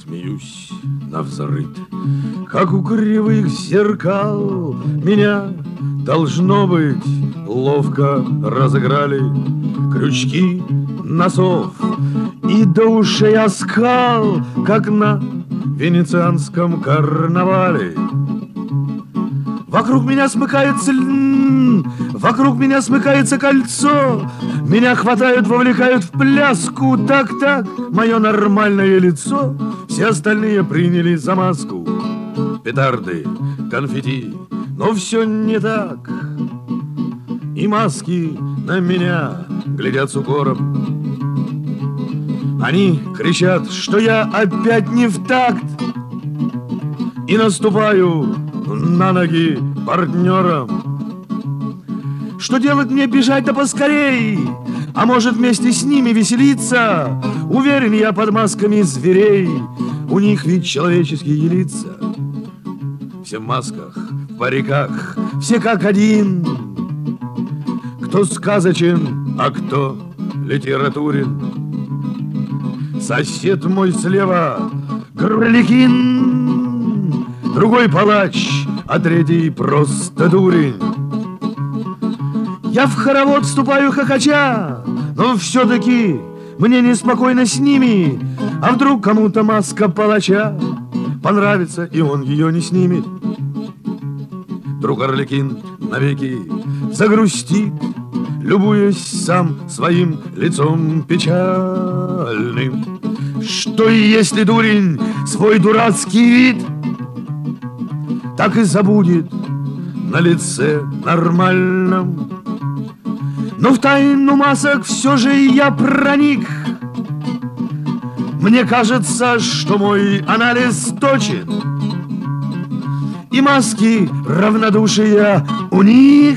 смеюсь навзрыд, как у кривых зеркал меня, должно быть, ловко разыграли крючки носов и до ушей оскал, как на венецианском карнавале. Вокруг меня смыкается кольцо, меня хватают, вовлекают в пляску. Так, мое нормальное лицо все остальные приняли за маску. Петарды, конфетти, но все не так. И маски на меня глядят с укором. Они кричат, что я опять не в такт, и наступаю на ноги партнерам. Что делать мне, бежать да поскорей? А может вместе с ними веселиться? Уверен я, под масками зверей у них ведь человеческие лица. Все в масках, в париках, все как один. Кто сказочен, а кто литературен. Сосед мой слева Гарликин, другой палач, а третий просто дурень. Я в хоровод вступаю хохоча, но все-таки мне неспокойно с ними. А вдруг кому-то маска палача понравится, и он ее не снимет. Друг Арлекин навеки загрустит, любуясь сам своим лицом печальным. Что и если дурень свой дурацкий вид так и забудет на лице нормальном. Но в тайну масок все же я проник. Мне кажется, что мой анализ точен, и маски равнодушия у них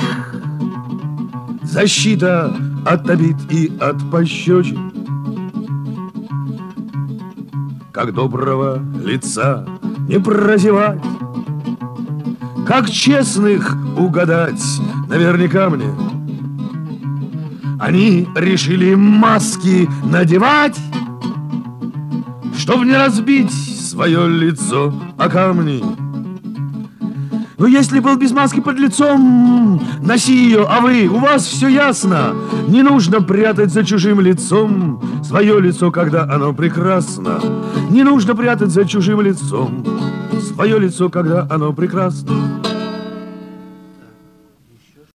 защита от обид и от пощечин. Как доброго лица не прозевать, как честных угадать наверняка мне. Они решили маски надевать, чтоб не разбить свое лицо о камни. Но если был без маски под лицом, носи ее, а вы, у вас все ясно. Не нужно прятать за чужим лицом свое лицо, когда оно прекрасно. Не нужно прятать за чужим лицом свое лицо, когда оно прекрасно.